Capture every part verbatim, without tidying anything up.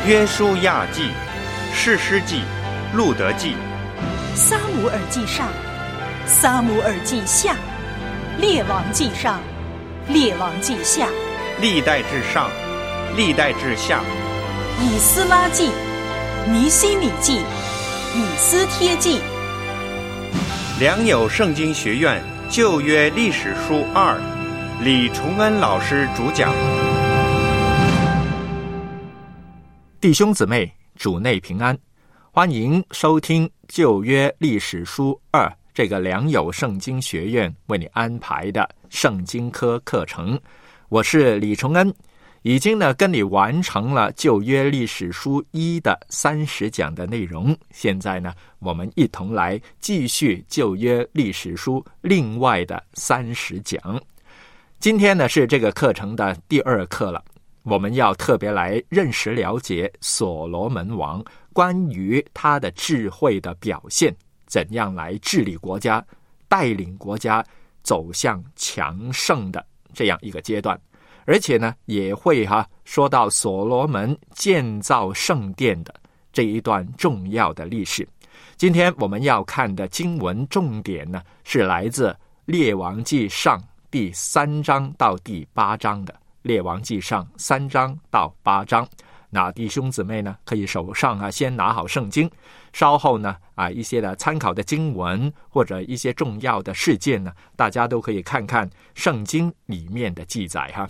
约书亚记、士师记、路得记、 撒母耳记上、撒母耳记下、列王记上、列王记下、 历代志上、历代志下、 以斯拉记、尼希米记、以斯帖记。 良友圣经学院旧约历史书二，李崇恩老师主讲。 弟兄姊妹，主内平安，欢迎收听旧约历史书二这个良友圣经学院为你安排的圣经科课程。我是李崇恩，已经呢跟你完成了旧约历史书一的三十讲的内容，现在呢我们一同来继续旧约历史书另外的三十讲。今天呢是这个课程的第二课了，我们要特别来认识了解所罗门王关于他的智慧的表现，怎样来治理国家，带领国家走向强盛的这样一个阶段。而且呢也会哈、啊、说到所罗门建造圣殿的这一段重要的历史。今天我们要看的经文重点呢是来自列王记上第三章到第八章的，列王记上三章到八章。那弟兄姊妹呢可以手上啊先拿好圣经，稍后呢啊一些的参考的经文或者一些重要的事件呢，大家都可以看看圣经里面的记载哈。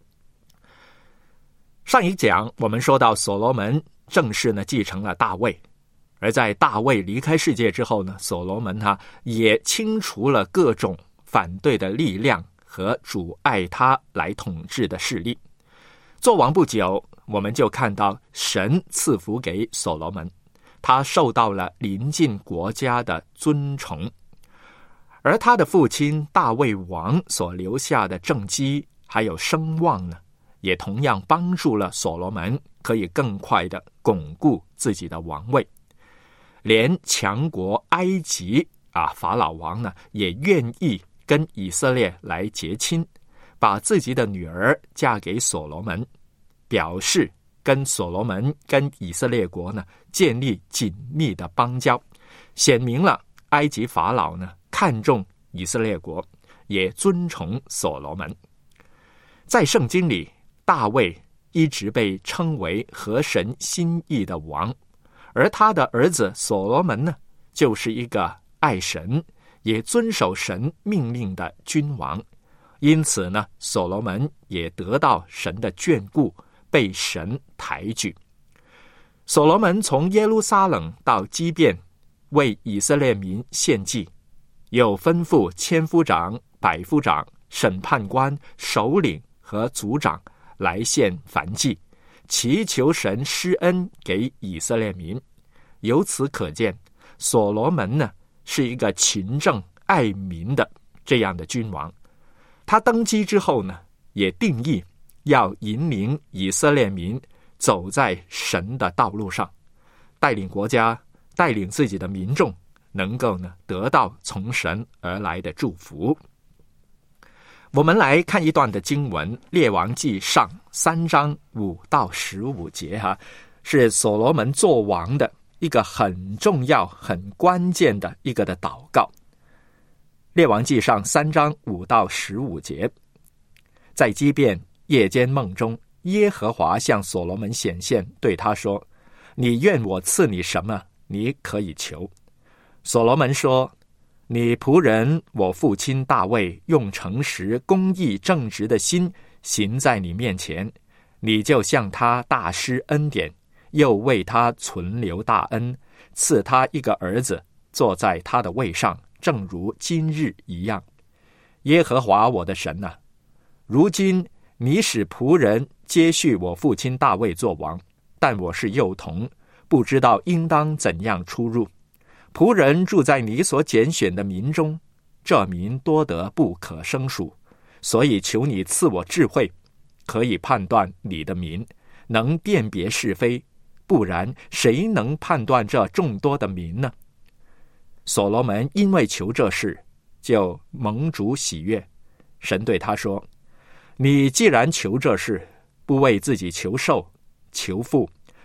上一讲我们说到所罗门正式呢继承了大卫，而在大卫离开世界之后呢，所罗门他也清除了各种反对的力量和阻碍他来统治的势力。做王不久，我们就看到神赐福给所罗门，他受到了邻近国家的尊崇，而他的父亲大卫王所留下的政绩还有声望呢，也同样帮助了所罗门可以更快地巩固自己的王位。连强国埃及啊法老王呢也愿意跟以色列来结亲，把自己的女儿嫁给所罗门，表示跟所罗门跟以色列国呢建立紧密的邦交，显明了埃及法老呢看重以色列国，也尊崇所罗门。在圣经里，大卫一直被称为合神心意的王，而他的儿子所罗门呢就是一个爱神也遵守神命令的君王，因此呢所罗门也得到神的眷顾，被神抬举。所罗门从耶路撒冷到基遍为以色列民献祭，又吩咐千夫长、百夫长、审判官、首领和族长来献燔祭，祈求神施恩给以色列民。由此可见，所罗门呢是一个勤政爱民的这样的君王。他登基之后呢，也定义要引领以色列民走在神的道路上，带领国家，带领自己的民众，能够呢得到从神而来的祝福。我们来看一段的经文，列王记上三章五到十五节哈，是所罗门做王的一个很重要很关键的一个的祷告。列王记上三章五到十五节，在基遍夜间梦中，耶和华向所罗门显现，对他说，你愿我赐你什么，你可以求。所罗门说，你仆人我父亲大卫用诚实公义正直的心行在你面前，你就向他大施恩典，又为他存留大恩，赐他一个儿子坐在他的位上，正如今日一样。耶和华我的神啊，如今你使仆人接续我父亲大卫做王，但我是幼童，不知道应当怎样出入。仆人住在你所拣选的民中，这民多得不可胜数，所以求你赐我智慧，可以判断你的民，能辨别是非，不然谁能判断这众多的民呢？所罗门因为求这事，就蒙主喜悦。神对他说，你既然求这事，不为自己求寿、求富，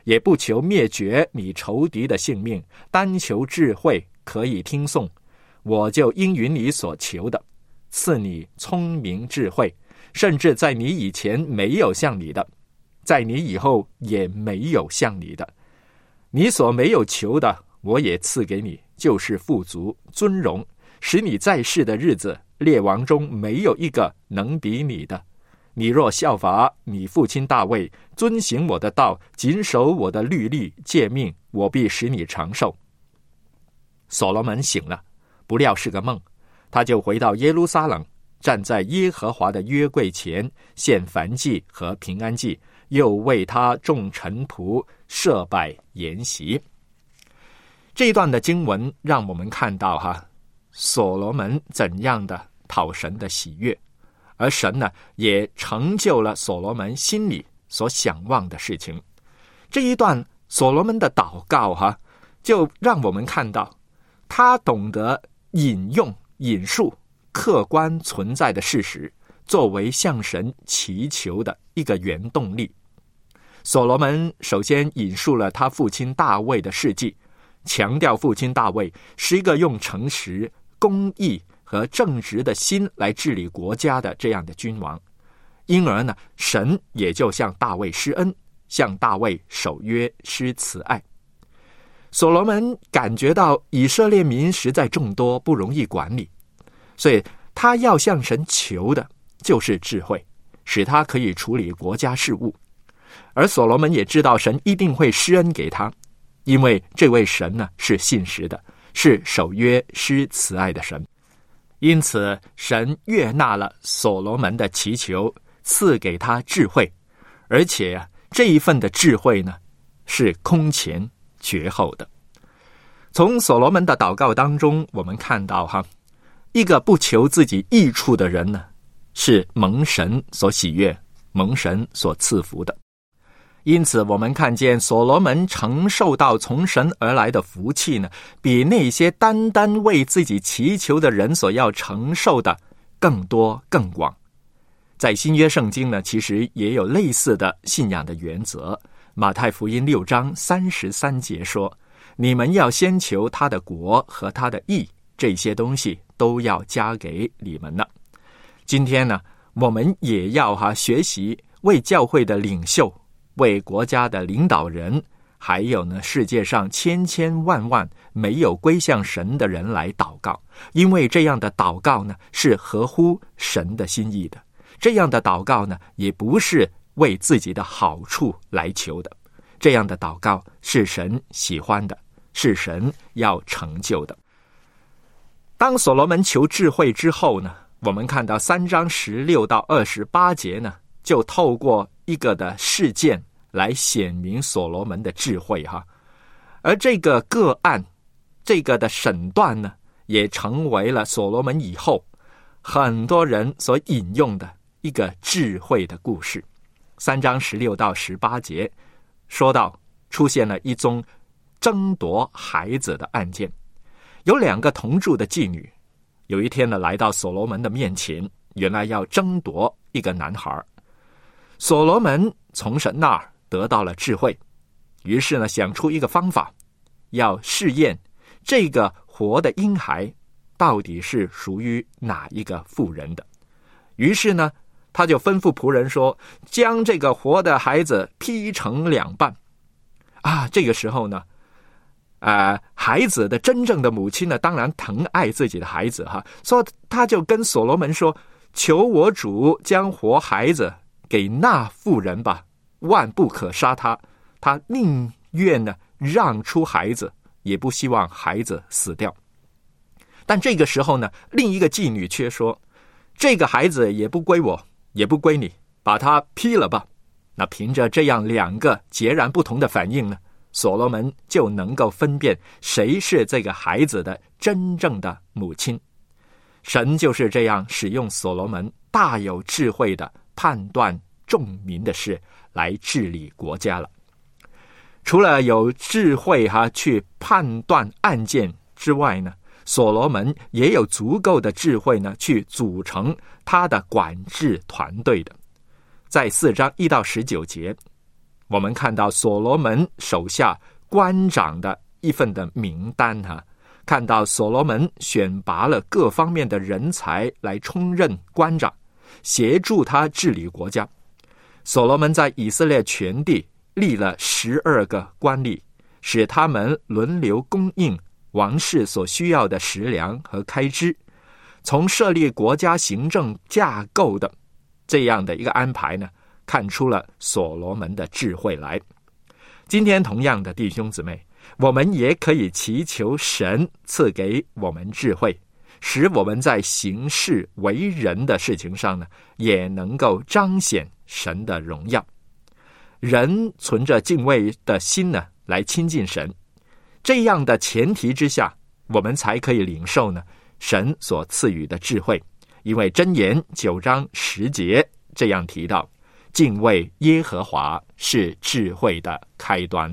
也不求灭绝你仇敌的性命，单求智慧可以听颂，我就应允你所求的，赐你聪明智慧，甚至在你以前没有像你的，在你以后也没有像你的。你所没有求的，我也赐给你，就是富足、尊荣，使你在世的日子，列王中没有一个能比你的。你若效法你父亲大卫，遵行我的道，谨守我的律例诫命，我必使你长寿。所罗门醒了，不料是个梦，他就回到耶路撒冷，站在耶和华的约柜前，献燔祭和平安祭，又为他众臣仆设摆筵席。这一段的经文让我们看到哈，所罗门怎样的讨神的喜悦，而神呢，也成就了所罗门心里所想望的事情。这一段所罗门的祷告哈，就让我们看到他懂得引用引述客观存在的事实，作为向神祈求的一个原动力。所罗门首先引述了他父亲大卫的事迹，强调父亲大卫是一个用诚实、公义和正直的心来治理国家的这样的君王，因而呢，神也就向大卫施恩，向大卫守约施慈爱。所罗门感觉到以色列民实在众多，不容易管理，所以他要向神求的就是智慧，使他可以处理国家事务。而所罗门也知道神一定会施恩给他，因为这位神呢是信实的，是守约施慈爱的神。因此神悦纳了所罗门的祈求，赐给他智慧，而且啊，这一份的智慧呢是空前绝后的。从所罗门的祷告当中，我们看到哈，一个不求自己益处的人呢，是蒙神所喜悦，蒙神所赐福的。因此我们看见所罗门承受到从神而来的福气呢，比那些单单为自己祈求的人所要承受的更多更广。在新约圣经呢，其实也有类似的信仰的原则。马太福音六章三十三节说，你们要先求他的国和他的义，这些东西都要加给你们了。今天呢，我们也要哈学习为教会的领袖，为国家的领导人，还有呢世界上千千万万没有归向神的人来祷告，因为这样的祷告呢是合乎神的心意的，这样的祷告呢也不是为自己的好处来求的，这样的祷告是神喜欢的，是神要成就的。当所罗门求智慧之后呢，我们看到三章十六到二十八节呢，就透过一个的事件来显明所罗门的智慧哈。而这个个案，这个的审断呢，也成为了所罗门以后很多人所引用的一个智慧的故事。三章十六到十八节说到，出现了一宗争夺孩子的案件。有两个同住的妓女，有一天呢来到所罗门的面前，原来要争夺一个男孩。所罗门从神那儿得到了智慧，于是呢想出一个方法，要试验这个活的婴孩到底是属于哪一个妇人的。于是呢他就吩咐仆人说，将这个活的孩子劈成两半。啊，这个时候呢呃，孩子的真正的母亲呢，当然疼爱自己的孩子哈，所以他就跟所罗门说，求我主将活孩子给那妇人吧，万不可杀他，他宁愿呢让出孩子，也不希望孩子死掉。但这个时候呢，另一个妓女却说，这个孩子也不归我，也不归你，把他劈了吧。那凭着这样两个截然不同的反应呢，所罗门就能够分辨谁是这个孩子的真正的母亲。神就是这样使用所罗门大有智慧的判断众民的事来治理国家了。除了有智慧哈去判断案件之外呢，所罗门也有足够的智慧呢去组成他的管制团队的。在四章一到十九节， 我们看到所罗门手下官长的一份的名单哈、啊，看到所罗门选拔了各方面的人才来充任官长，协助他治理国家。所罗门在以色列全地立了十二个官吏，使他们轮流供应王室所需要的食粮和开支。从设立国家行政架构的这样的一个安排呢，看出了所罗门的智慧来。今天同样的弟兄姊妹，我们也可以祈求神赐给我们智慧，使我们在行事为人的事情上呢，也能够彰显神的荣耀。人存着敬畏的心呢，来亲近神，这样的前提之下，我们才可以领受呢神所赐予的智慧。因为箴言九章十节这样提到，敬畏耶和华是智慧的开端。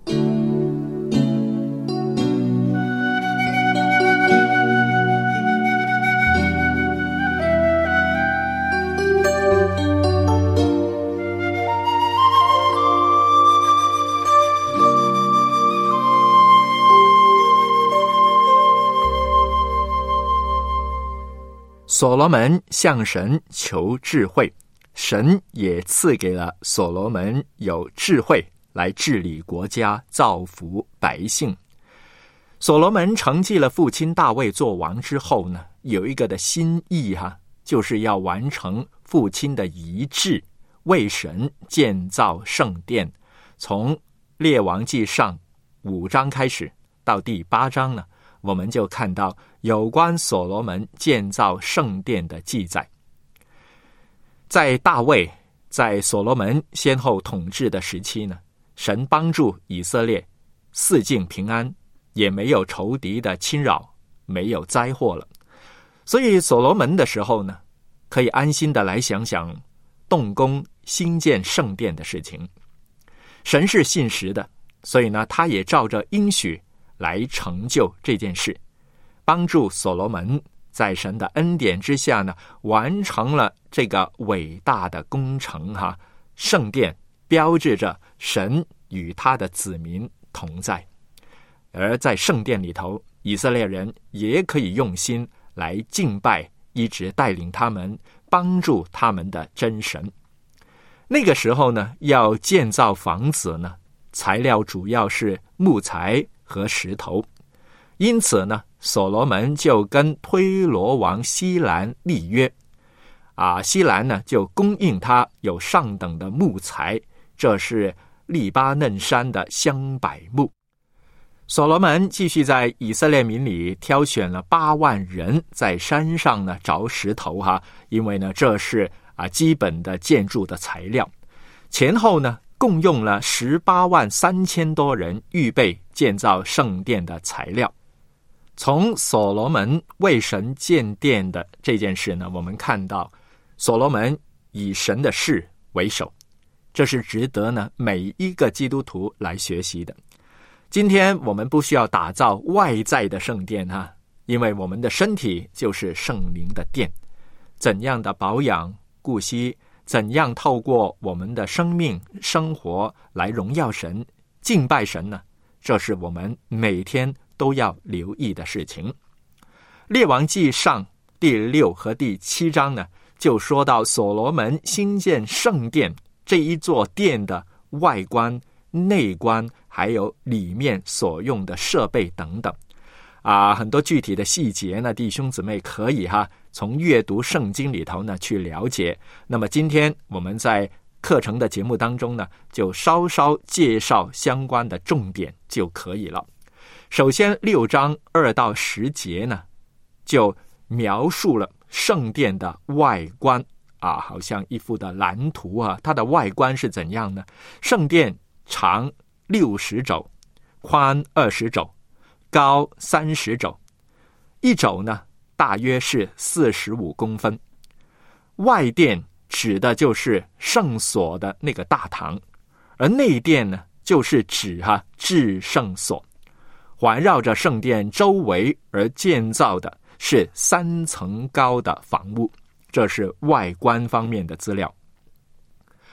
所罗门向神求智慧，神也赐给了所罗门有智慧来治理国家，造福百姓。所罗门承继了父亲大卫做王之后呢，有一个的心意哈、啊，就是要完成父亲的遗志，为神建造圣殿。从列王记上五章开始到第八章呢，我们就看到有关所罗门建造圣殿的记载。在大卫在所罗门先后统治的时期呢，神帮助以色列四境平安，也没有仇敌的侵扰，没有灾祸了。所以所罗门的时候呢，可以安心的来想想动工兴建圣殿的事情。神是信实的，所以呢，他也照着应许来成就这件事，帮助所罗门在神的恩典之下呢，完成了这个伟大的工程哈。圣殿标志着神与他的子民同在，而在圣殿里头，以色列人也可以用心来敬拜，一直带领他们，帮助他们的真神。那个时候呢，要建造房子呢，材料主要是木材和石头，因此呢，所罗门就跟推罗王西兰立约，啊，西兰呢就供应他有上等的木材，这是利巴嫩山的香柏木。所罗门继续在以色列民里挑选了八万人，在山上呢凿石头哈，因为呢这是啊基本的建筑的材料。前后呢共用了十八万三千多人，预备建造圣殿的材料。从所罗门为神建殿的这件事呢，我们看到所罗门以神的事为首，这是值得呢每一个基督徒来学习的。今天我们不需要打造外在的圣殿啊，因为我们的身体就是圣灵的殿。怎样的保养顾惜，怎样透过我们的生命生活来荣耀神敬拜神呢？这是我们每天都要留意的事情。列王记上第六和第七章呢，就说到所罗门兴建圣殿这一座殿的外观、内观，还有里面所用的设备等等啊，很多具体的细节呢，弟兄姊妹可以哈从阅读圣经里头呢去了解。那么今天我们在课程的节目当中呢，就稍稍介绍相关的重点就可以了。首先六章二到十节呢，就描述了圣殿的外观啊，好像一幅的蓝图啊，它的外观是怎样呢？圣殿长六十肘，宽二十肘，高三十肘，一肘呢大约是四十五公分。外殿指的就是圣所的那个大堂，而内殿呢就是指哈、啊、至圣所。环绕着圣殿周围而建造的是三层高的房屋，这是外观方面的资料。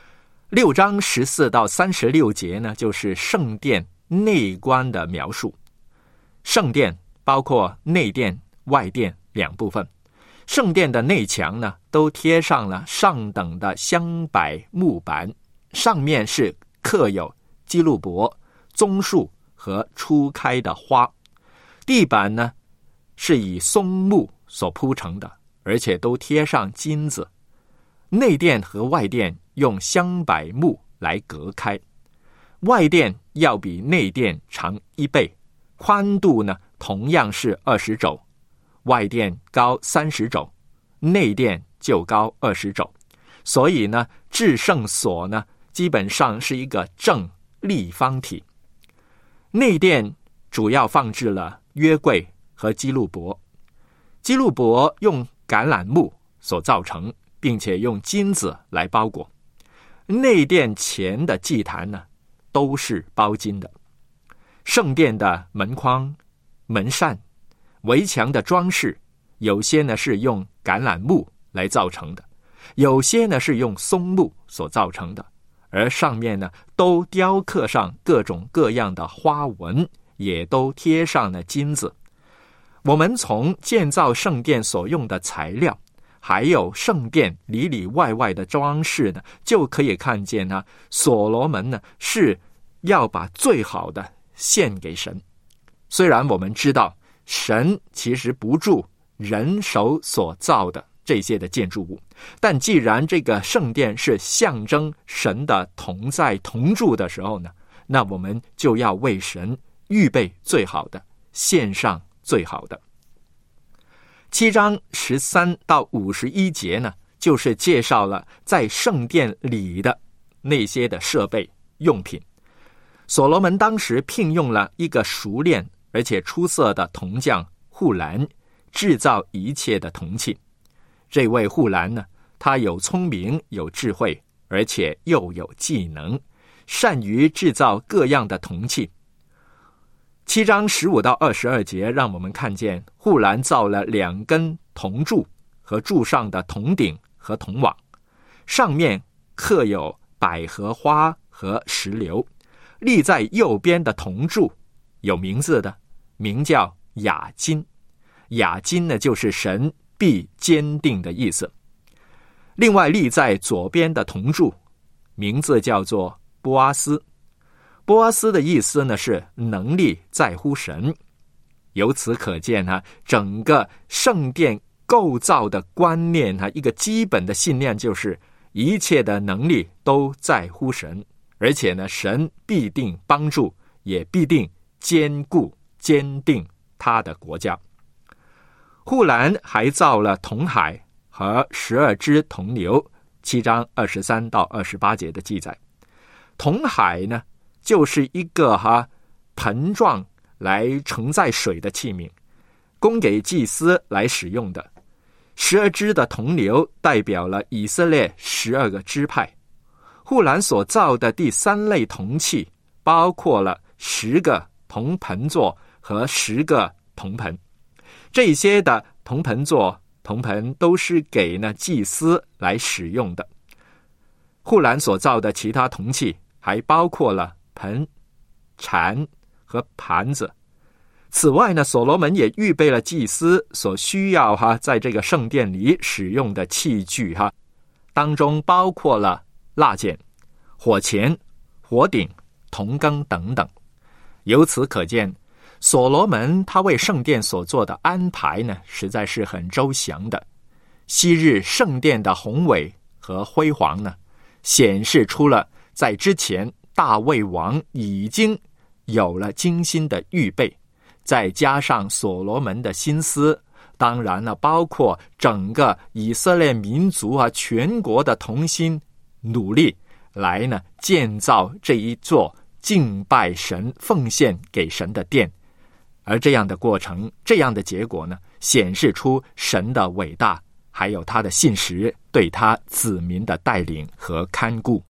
六章十四到三十六节呢，就是圣殿内观的描述。圣殿包括内殿、外殿两部分。圣殿的内墙呢，都贴上了上等的香柏木板，上面是刻有基路伯、棕树和初开的花。地板呢，是以松木所铺成的，而且都贴上金子。内殿和外殿用香柏木来隔开，外殿要比内殿长一倍，宽度呢同样是二十肘，外殿高三十肘，内殿就高二十肘。所以呢，至圣所呢基本上是一个正立方体。内殿主要放置了约柜和基路伯，基路伯用橄榄木所造成，并且用金子来包裹。内殿前的祭坛呢，都是包金的。圣殿的门框、门扇、围墙的装饰，有些呢是用橄榄木来造成的，有些呢是用松木所造成的，而上面呢都雕刻上各种各样的花纹，也都贴上了金子。我们从建造圣殿所用的材料，还有圣殿里里外外的装饰呢，就可以看见呢，所罗门呢是要把最好的献给神。虽然我们知道神其实不住人手所造的这些的建筑物，但既然这个圣殿是象征神的同在同住的时候呢，那我们就要为神预备最好的，献上最好的。七章十三到五十一节呢，就是介绍了在圣殿里的那些的设备用品。所罗门当时聘用了一个熟练而且出色的铜匠户兰，制造一切的铜器。这位户兰呢，他有聪明，有智慧，而且又有技能，善于制造各样的铜器。七章十五到二十二节让我们看见户兰造了两根铜柱和柱上的铜顶和铜网，上面刻有百合花和石榴。立在右边的铜柱有名字的，名叫雅金。雅金呢，就是神必坚定的意思。另外立在左边的铜柱，名字叫做波阿斯。波阿斯的意思呢是能力在乎神。由此可见呢，整个圣殿构造的观念呢，一个基本的信念就是一切的能力都在乎神，而且呢，神必定帮助，也必定坚固坚定他的国家。户兰还造了铜海和十二只铜牛，七章二十三到二十八节的记载。铜海呢，就是一个哈盆状来盛载水的器皿，供给祭司来使用的。十二只的铜牛代表了以色列十二个支派。户兰所造的第三类铜器，包括了十个铜盆座和十个铜盆。这些的铜盆座、铜盆都是给呢祭司来使用的。户兰所造的其他铜器还包括了盆、铲和盘子。此外呢，所罗门也预备了祭司所需要哈在这个圣殿里使用的器具哈，当中包括了蜡剪、火钳、火鼎、铜羹等等。由此可见，所罗门他为圣殿所做的安排呢，实在是很周详的。昔日圣殿的宏伟和辉煌呢，显示出了在之前大卫王已经有了精心的预备，再加上所罗门的心思，当然了，包括整个以色列民族啊，全国的同心努力来呢建造这一座敬拜神、奉献给神的殿。而这样的过程，这样的结果呢，显示出神的伟大，还有他的信实对他子民的带领和看顾。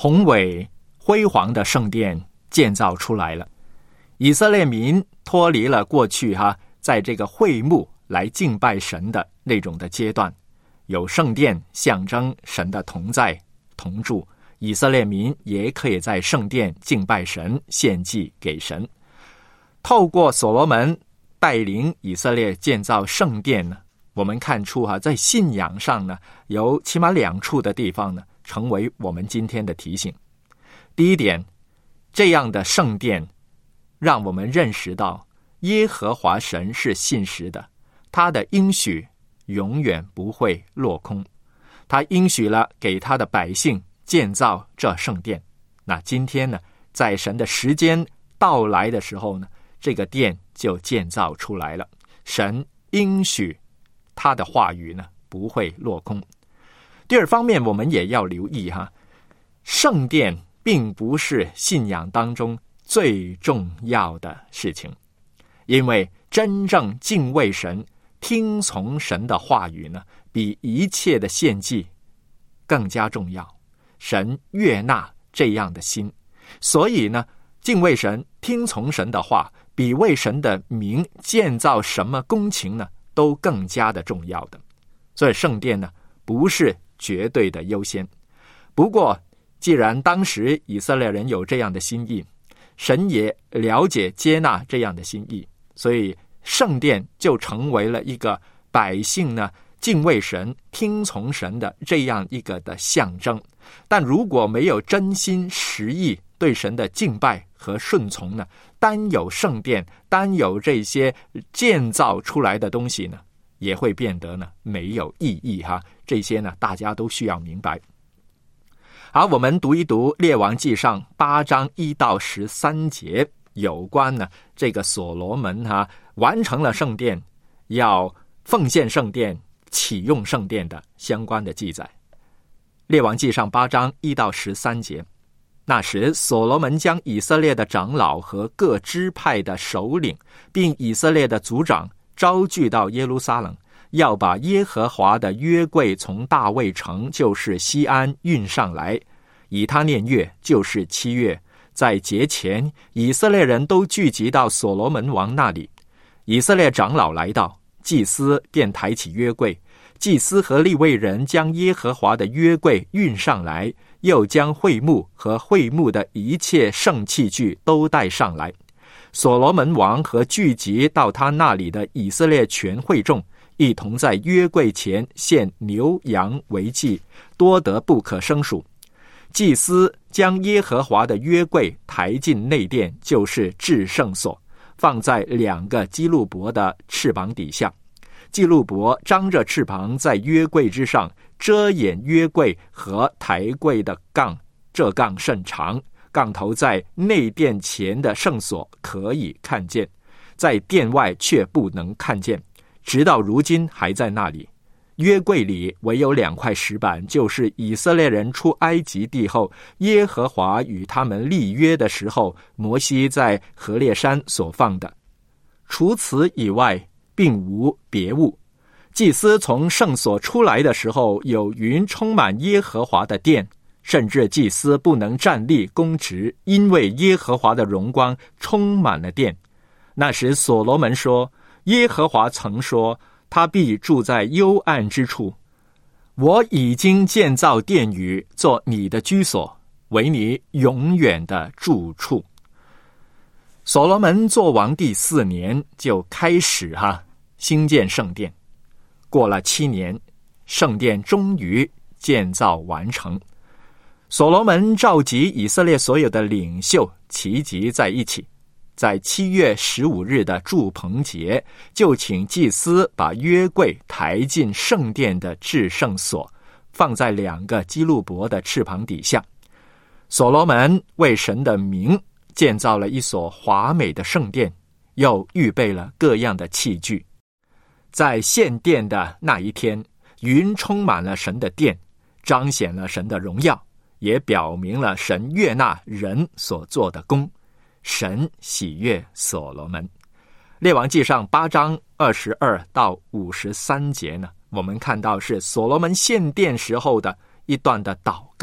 宏伟辉煌的圣殿建造出来了。以色列民脱离了过去哈、啊，在这个会幕来敬拜神的那种的阶段，有圣殿象征神的同在同住，以色列民也可以在圣殿敬拜神，献祭给神。透过所罗门带领以色列建造圣殿呢，我们看出哈、啊，在信仰上呢，有起码两处的地方呢，成为我们今天的提醒。第一点，这样的圣殿让我们认识到耶和华神是信实的，他的应许永远不会落空，他应许了给他的百姓建造这圣殿。那今天呢，在神的时间到来的时候呢，这个殿就建造出来了。神应许他的话语呢，不会落空。第二方面，我们也要留意哈，圣殿并不是信仰当中最重要的事情，因为真正敬畏神、听从神的话语呢，比一切的献祭更加重要。神悦纳这样的心，所以呢，敬畏神、听从神的话，比为神的名建造什么工程呢，都更加的重要的。所以圣殿呢，不是绝对的优先。不过，既然当时以色列人有这样的心意，神也了解接纳这样的心意，所以圣殿就成为了一个百姓呢敬畏神、听从神的这样一个的象征。但如果没有真心实意对神的敬拜和顺从呢，单有圣殿，单有这些建造出来的东西呢，也会变得呢没有意义哈。这些呢大家都需要明白。好，我们读一读列王纪上八章一到十三节，有关呢这个所罗门哈、啊、完成了圣殿，要奉献圣殿、启用圣殿的相关的记载。列王纪上八章一到十三节，那时所罗门将以色列的长老和各支派的首领，并以色列的族长招聚到耶路撒冷，要把耶和华的约柜从大卫城，就是西安运上来。以他念月，就是七月，在节前，以色列人都聚集到所罗门王那里。以色列长老来到，祭司便抬起约柜，祭司和利未人将耶和华的约柜运上来，又将会幕和会幕的一切圣器具都带上来。所罗门王和聚集到他那里的以色列全会众，一同在约柜前献牛羊为祭，多得不可胜数。祭司将耶和华的约柜抬进内殿，就是至圣所，放在两个基路伯的翅膀底下。基路伯张着翅膀在约柜之上，遮掩约柜和抬柜的杠，这杠甚长，杠头在内殿前的圣所可以看见，在殿外却不能看见，直到如今还在那里。约柜里唯有两块石板，就是以色列人出埃及地后，耶和华与他们立约的时候，摩西在何烈山所放的。除此以外，并无别物。祭司从圣所出来的时候，有云充满耶和华的殿，甚至祭司不能站立公职，因为耶和华的荣光充满了殿。那时所罗门说，耶和华曾说，他必住在幽暗之处。我已经建造殿宇，做你的居所，为你永远的住处。所罗门做王第四年，就开始哈、啊、兴建圣殿。过了七年，圣殿终于建造完成。所罗门召集以色列所有的领袖齐集在一起，在七月十五日的住棚节，就请祭司把约柜抬进圣殿的至圣所，放在两个基路伯的翅膀底下。所罗门为神的名建造了一所华美的圣殿，又预备了各样的器具。在献殿的那一天，云充满了神的殿，彰显了神的荣耀，也表明了神悦纳人所做的工。神喜悦所罗门。列王纪上八章二十二到五十三节呢，我们看到是所罗门献殿时候的一段的祷告。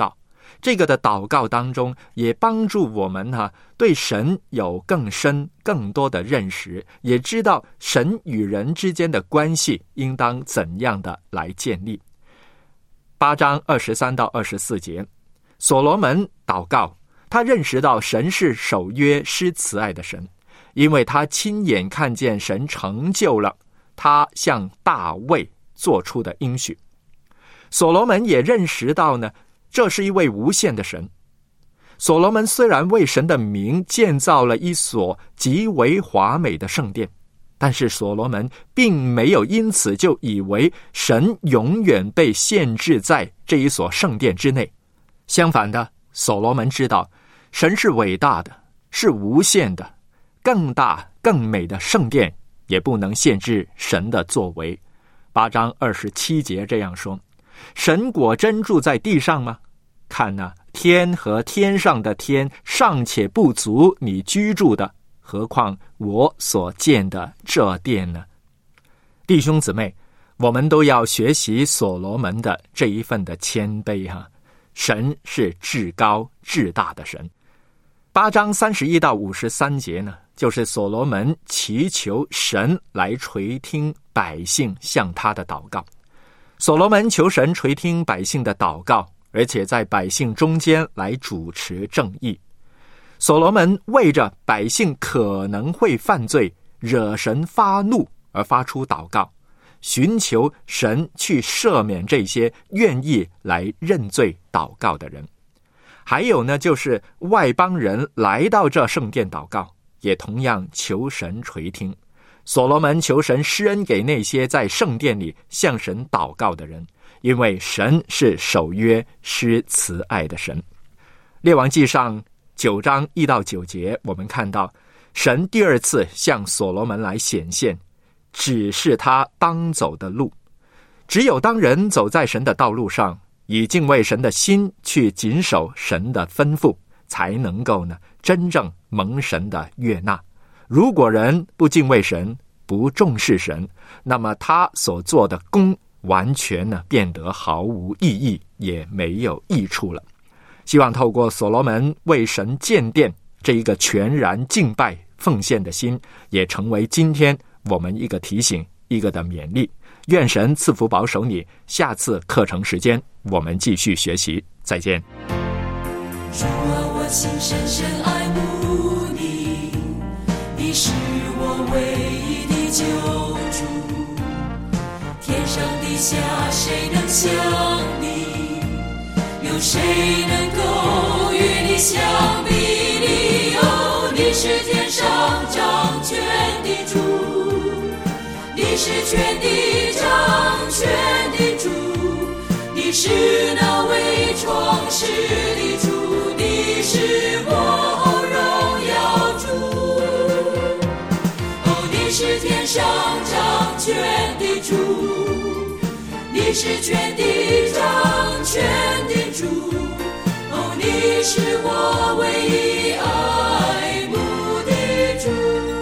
这个的祷告当中也帮助我们哈、啊，对神有更深更多的认识，也知道神与人之间的关系应当怎样的来建立。八章二十三到二十四节，所罗门祷告，他认识到神是守约施慈爱的神，因为他亲眼看见神成就了他向大卫做出的应许。所罗门也认识到呢，这是一位无限的神。所罗门虽然为神的名建造了一所极为华美的圣殿，但是所罗门并没有因此就以为神永远被限制在这一所圣殿之内。相反的，所罗门知道神是伟大的，是无限的，更大更美的圣殿也不能限制神的作为。八章二十七节这样说，神果真住在地上吗？看啊，天和天上的天尚且不足你居住的，何况我所建的这殿呢？弟兄姊妹，我们都要学习所罗门的这一份的谦卑哈。神是至高至大的神。八章三十一到五十三节呢，就是所罗门祈求神来垂听百姓向他的祷告。所罗门求神垂听百姓的祷告，而且在百姓中间来主持正义。所罗门为着百姓可能会犯罪，惹神发怒而发出祷告，寻求神去赦免这些愿意来认罪祷告的人。还有呢，就是外邦人来到这圣殿祷告，也同样求神垂听。所罗门求神施恩给那些在圣殿里向神祷告的人，因为神是守约施慈爱的神。列王纪上九章一到九节，我们看到神第二次向所罗门来显现，指示他当走的路。只有当人走在神的道路上，以敬畏神的心去谨守神的吩咐，才能够呢真正蒙神的悦纳。如果人不敬畏神，不重视神，那么他所做的功完全呢变得毫无意义，也没有益处了。希望透过所罗门为神建殿这一个全然敬拜奉献的心，也成为今天我们一个提醒，一个的勉励。愿神赐福保守你，下次课程时间我们继续学习，再见。 主啊，我心深深爱慕你，你是我唯一的救主，天上地下谁能像你，有谁能够与你相比拟？哦，你是天上掌权的主，你是全地掌权的主，你是那为创世的主，你是我荣耀主。哦，你是天上掌权的主，你是全地掌权的主。哦，你是我唯一爱慕的主。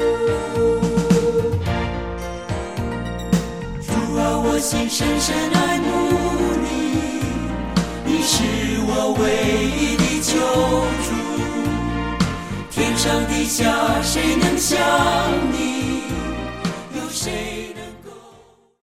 主啊，我心深深爱慕你，你是我唯一的救主，天上地下谁能像你，有谁